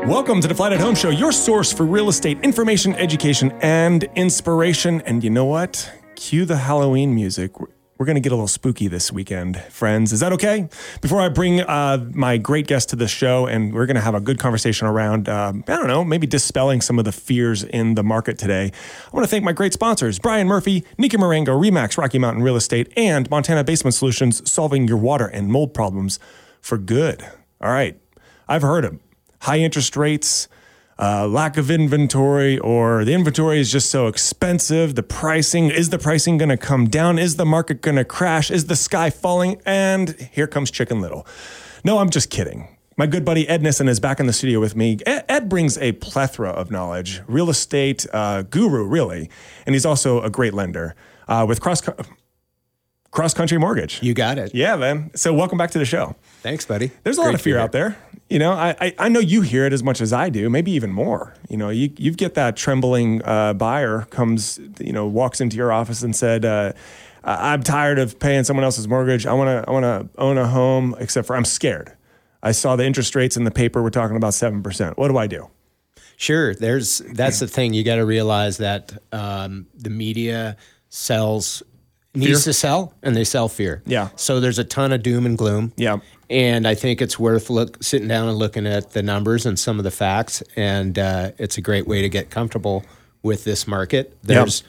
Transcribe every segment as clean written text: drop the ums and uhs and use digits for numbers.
Welcome to the Flight at Home Show, your source for real estate information, education, and inspiration. And you know what? Cue the Halloween music. We're going to get a little spooky this weekend, friends. Is that okay? Before I bring my great guest to the show, and we're going to have a good conversation around, maybe dispelling some of the fears in the market today. I want to thank my great sponsors, Brian Murphy, Nika Marengo, Remax Rocky Mountain Real Estate, and Montana Basement Solutions, solving your water and mold problems for good. All right. I've heard them. High interest rates, lack of inventory, or the inventory is just so expensive. Is the pricing going to come down? Is the market going to crash? Is the sky falling? And here comes Chicken Little. No, I'm just kidding. My good buddy Ed Nissen is back in the studio with me. Ed brings a plethora of knowledge, real estate guru, really. And he's also a great lender with Cross Country Mortgage. You got it. Yeah, man. So welcome back to the show. Thanks, buddy. There's a lot of fear out there. You know, I know you hear it as much as I do, maybe even more. You know, you get that trembling buyer walks into your office and said, I'm tired of paying someone else's mortgage. I want to own a home, except for I'm scared. I saw the interest rates in the paper. We're talking about 7%. What do I do? Sure. That's the thing. You got to realize that the media needs to sell, and they sell fear. Yeah. So there's a ton of doom and gloom. Yeah. And I think it's worth sitting down and looking at the numbers and some of the facts. And it's a great way to get comfortable with this market. There's,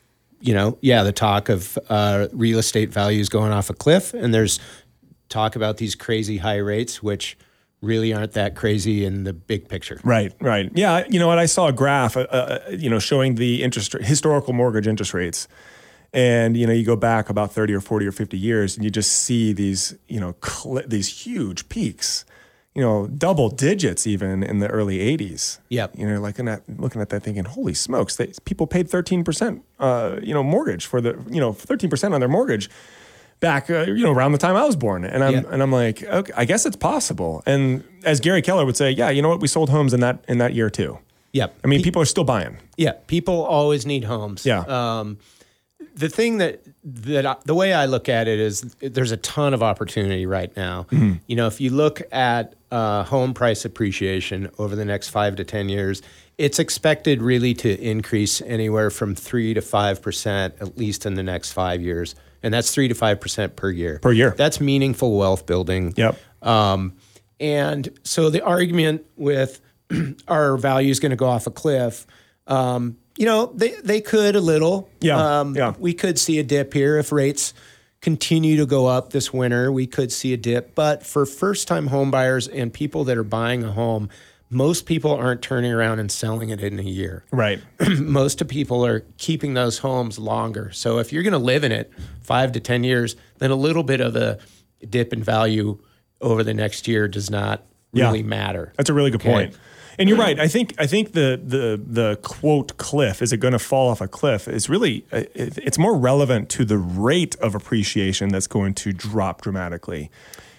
the talk of real estate values going off a cliff, and there's talk about these crazy high rates, which really aren't that crazy in the big picture. Right. Yeah. You know what? I saw a graph, showing the historical mortgage interest rates. And, you go back about 30 or 40 or 50 years and you just see these, these huge peaks, double digits even in the early 80s. Yep. Looking at that thinking, holy smokes, people paid 13%, mortgage for 13% on their mortgage back, around the time I was born. And I'm like, okay, I guess it's possible. And as Gary Keller would say, yeah, you know what? We sold homes in that year too. Yep. I mean, people are still buying. Yeah. People always need homes. Yeah. The thing that the way I look at it is there's a ton of opportunity right now. Mm-hmm. If you look at home price appreciation over the next 5 to 10 years, it's expected really to increase anywhere from 3 to 5%, at least in the next 5 years. And that's 3 to 5% per year. Per year. That's meaningful wealth building. Yep. And so the argument with our value is going to go off a cliff, they could a little. Yeah. We could see a dip here if rates continue to go up this winter. We could see a dip. But for first-time home buyers and people that are buying a home, most people aren't turning around and selling it in a year. Right. Most of people are keeping those homes longer. So if you're going to live in it 5 to 10 years, then a little bit of a dip in value over the next year does not really matter. That's a really good point. And you're right. I think the quote cliff, is it going to fall off a cliff, is really, it's more relevant to the rate of appreciation that's going to drop dramatically.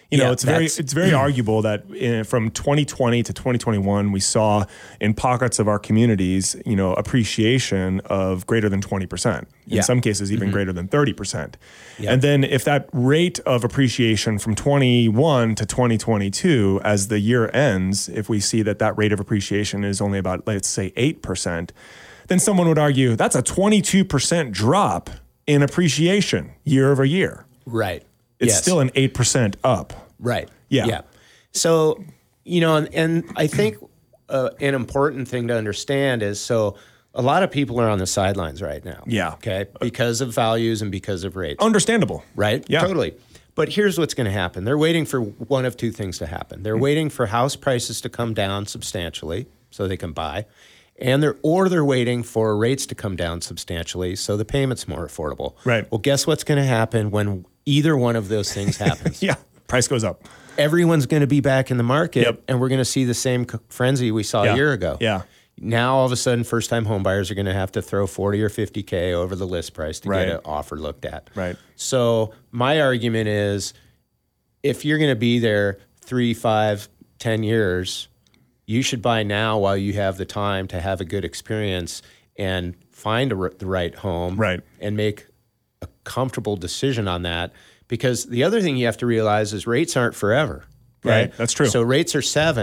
It's very arguable that from 2020 to 2021, we saw in pockets of our communities, appreciation of greater than 20%. In some cases, even greater than 30%. Yeah. And then if that rate of appreciation from 21 to 2022, as the year ends, if we see that rate of appreciation is only about, let's say, 8%, then someone would argue that's a 22% drop in appreciation year over year. Right. It's still an 8% up. Right. Yeah. So, and I think an important thing to understand is, so a lot of people are on the sidelines right now. Yeah. Okay. Because of values and because of rates. Understandable. Right? Yeah. Totally. But here's what's going to happen. They're waiting for one of two things to happen. They're waiting for house prices to come down substantially so they can buy. And they're waiting for rates to come down substantially so the payment's more affordable. Right. Well, guess what's going to happen when either one of those things happens? Yeah. Price goes up. Everyone's going to be back in the market, and we're going to see the same frenzy we saw a year ago. Yeah. Now, all of a sudden, first-time home buyers are going to have to throw $40,000 or $50,000 over the list price to get an offer looked at. Right. So my argument is, if you're going to be there 3, 5, 10 years, you should buy now while you have the time to have a good experience and find the right home, and make a comfortable decision on that. Because the other thing you have to realize is rates aren't forever. Right. That's true. So rates are 7.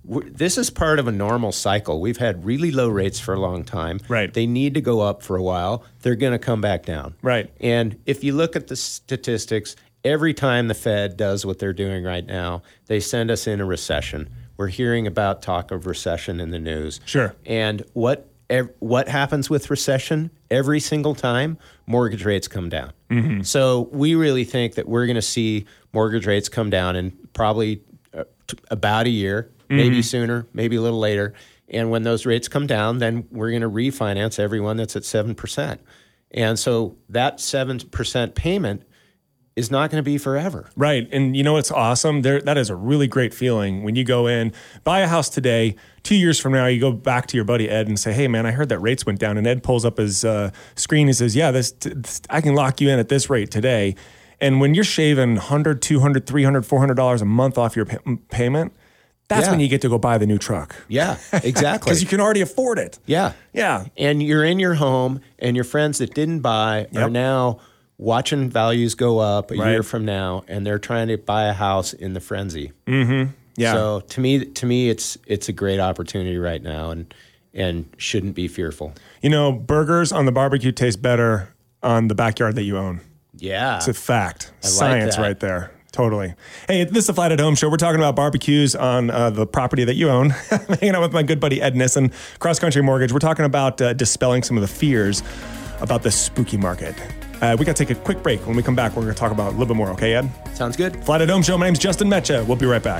this is part of a normal cycle. We've had really low rates for a long time. Right. They need to go up for a while. They're going to come back down. Right. And if you look at the statistics, every time the Fed does what they're doing right now, they send us in a recession. We're hearing about talk of recession in the news. Sure. And what happens with recession? Every single time, mortgage rates come down. Mm-hmm. So we really think that we're going to see mortgage rates come down in probably about a year, maybe sooner, maybe a little later. And when those rates come down, then we're going to refinance everyone that's at 7%. And so that 7% payment is not going to be forever. Right. And you know what's awesome? That is a really great feeling when you go in, buy a house today, 2 years from now, you go back to your buddy Ed and say, hey, man, I heard that rates went down. And Ed pulls up his screen and says, yeah, this I can lock you in at this rate today. And when you're shaving $100, $200, $300, $400 a month off your payment, that's when you get to go buy the new truck. Yeah, exactly. Because you can already afford it. Yeah. Yeah. And you're in your home, and your friends that didn't buy are now watching values go up a year from now, and they're trying to buy a house in the frenzy. Mm-hmm. Yeah. So to me, it's a great opportunity right now, and shouldn't be fearful. You know, burgers on the barbecue taste better on the backyard that you own. Yeah. It's a fact. I Science like that. right there. Totally. Hey, this is the Flight at Home show. We're talking about barbecues on the property that you own. I'm hanging out with my good buddy Ed Nissen, Cross Country Mortgage. We're talking about dispelling some of the fears about this spooky market. We got to take a quick break. When we come back, we're going to talk about a little bit more. Okay, Ed? Sounds good. Flight at Home show. My name's Justin Metcha. We'll be right back.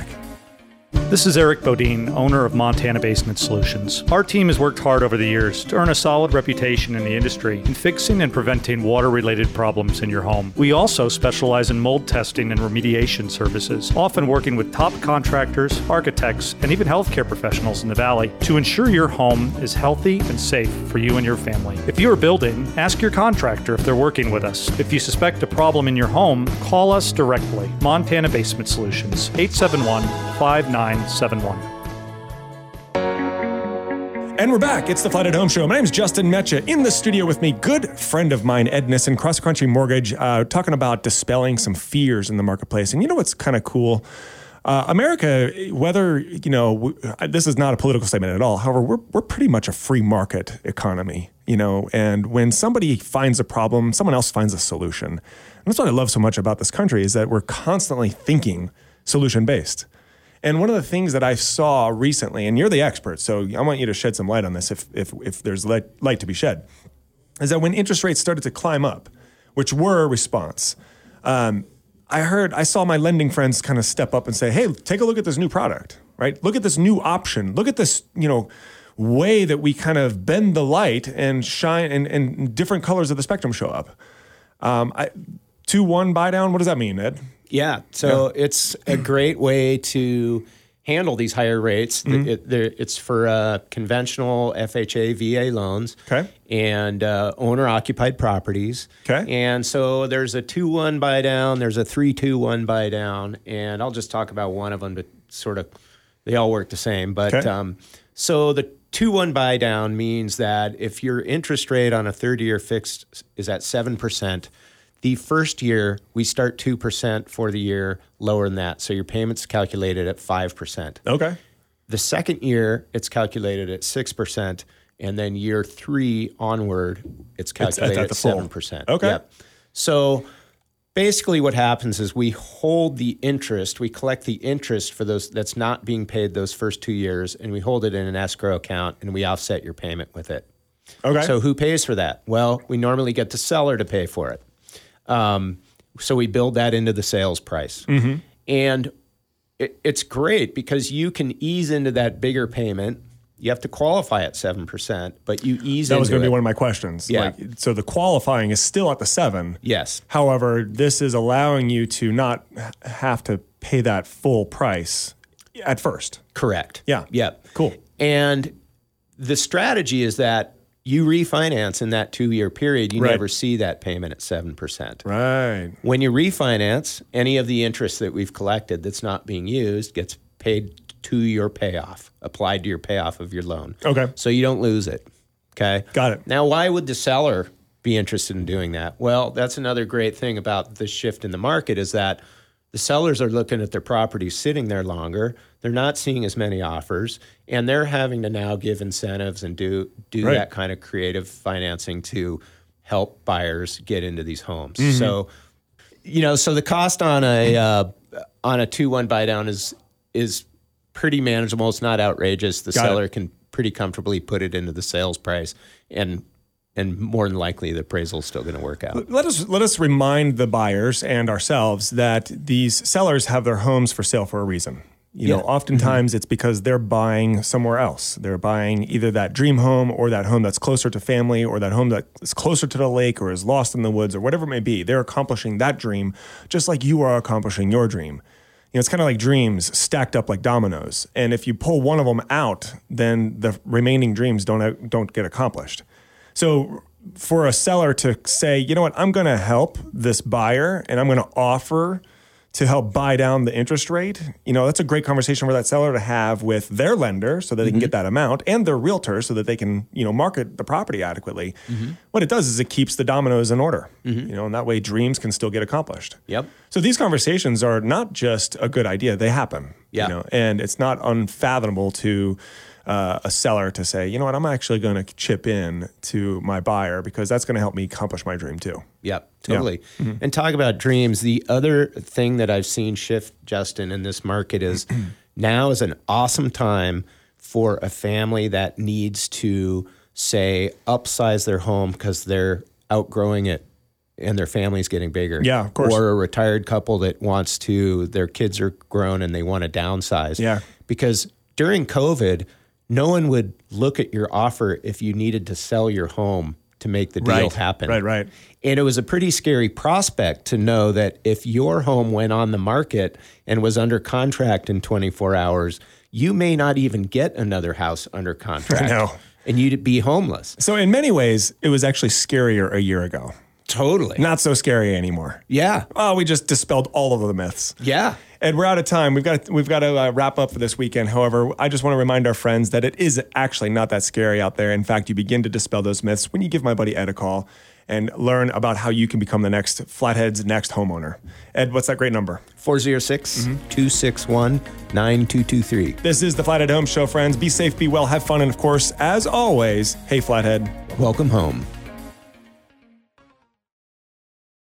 This is Eric Bodine, owner of Montana Basement Solutions. Our team has worked hard over the years to earn a solid reputation in the industry in fixing and preventing water-related problems in your home. We also specialize in mold testing and remediation services, often working with top contractors, architects, and even healthcare professionals in the Valley to ensure your home is healthy and safe for you and your family. If you are building, ask your contractor if they're working with us. If you suspect a problem in your home, call us directly. Montana Basement Solutions, 871-5971. And we're back. It's the Flight at Home show. My name's Justin Metcha. In the studio with me, good friend of mine, Ed Nissen, Cross Country Mortgage, talking about dispelling some fears in the marketplace. And you know what's kind of cool? America, whether, you know, this is not a political statement at all. However, we're pretty much a free market economy, you know, and when somebody finds a problem, someone else finds a solution. And that's what I love so much about this country is that we're constantly thinking solution-based. And one of the things that I saw recently, and you're the expert, so I want you to shed some light on this if there's light to be shed, is that when interest rates started to climb up, which were a response, I saw my lending friends kind of step up and say, hey, take a look at this new product, right? Look at this new option. Look at this, you know, way that we kind of bend the light and shine and different colors of the spectrum show up. 2-1 buy down, what does that mean, Ed? Yeah, so it's a great way to handle these higher rates. It's for conventional FHA, VA loans and owner-occupied properties. Okay. And so there's a 2-1 buy down, there's a 3-2-1 buy down, and I'll just talk about one of them to sort of, they all work the same. But so the 2-1 buy down means that if your interest rate on a 30-year fixed is at 7%, the first year, we start 2% for the year, lower than that. So your payment's calculated at 5%. Okay. The second year, it's calculated at 6%. And then year 3 onward, it's calculated at 7%. Okay. Yep. So basically what happens is we hold the interest, we collect the interest for those that's not being paid those first 2 years, and we hold it in an escrow account, and we offset your payment with it. Okay. So who pays for that? Well, we normally get the seller to pay for it. So we build that into the sales price. Mm-hmm. And it's great because you can ease into that bigger payment. You have to qualify at 7%, but you ease into it. That was going to be one of my questions. Yeah. So the qualifying is still at the 7. Yes. However, this is allowing you to not have to pay that full price at first. Correct. Yeah. Yep. Cool. And the strategy is that you refinance in that 2-year period, you never see that payment at 7%. Right. When you refinance, any of the interest that we've collected that's not being used gets paid to your payoff, applied to your payoff of your loan. Okay. So you don't lose it. Okay. Got it. Now, why would the seller be interested in doing that? Well, that's another great thing about the shift in the market is that the sellers are looking at their properties sitting there longer. They're not seeing as many offers, and they're having to now give incentives and do Right. that kind of creative financing to help buyers get into these homes. Mm-hmm. So, so the cost on a 2-1 buy down is pretty manageable. It's not outrageous. The Got it. seller can pretty comfortably put it into the sales price, and more than likely the appraisal is still going to work out. Let us remind the buyers and ourselves that these sellers have their homes for sale for a reason. You know, oftentimes it's because they're buying somewhere else. They're buying either that dream home or that home that's closer to family or that home that is closer to the lake or is lost in the woods or whatever it may be. They're accomplishing that dream just like you are accomplishing your dream. You know, it's kind of like dreams stacked up like dominoes. And if you pull one of them out, then the remaining dreams don't get accomplished. So for a seller to say, you know what, I'm going to help this buyer and I'm going to offer to help buy down the interest rate, that's a great conversation for that seller to have with their lender so that they can get that amount and their realtor so that they can, market the property adequately. What it does is it keeps the dominoes in order, and that way dreams can still get accomplished. Yep. So these conversations are not just a good idea, they happen. Yeah. And it's not unfathomable to a seller to say, you know what, I'm actually going to chip in to my buyer because that's going to help me accomplish my dream too. Yep, totally. And talk about dreams. The other thing that I've seen shift, Justin, in this market is now is an awesome time for a family that needs to, say, upsize their home because they're outgrowing it and their family's getting bigger. Yeah, of course. Or a retired couple that wants to, their kids are grown and they want to downsize. Yeah. Because during COVID, no one would look at your offer if you needed to sell your home to make the deal happen. Right. And it was a pretty scary prospect to know that if your home went on the market and was under contract in 24 hours, you may not even get another house under contract. I know. And you'd be homeless. So in many ways, it was actually scarier a year ago. Totally. Not so scary anymore. Yeah. Oh, we just dispelled all of the myths. Yeah. And we're out of time. We've got to wrap up for this weekend. However, I just want to remind our friends that it is actually not that scary out there. In fact, you begin to dispel those myths when you give my buddy Ed a call and learn about how you can become the next Flathead's next homeowner. Ed, what's that great number? 406-261-9223. This is the Flathead Home Show, friends. Be safe, be well, have fun, and of course, as always, hey, Flathead. Welcome home.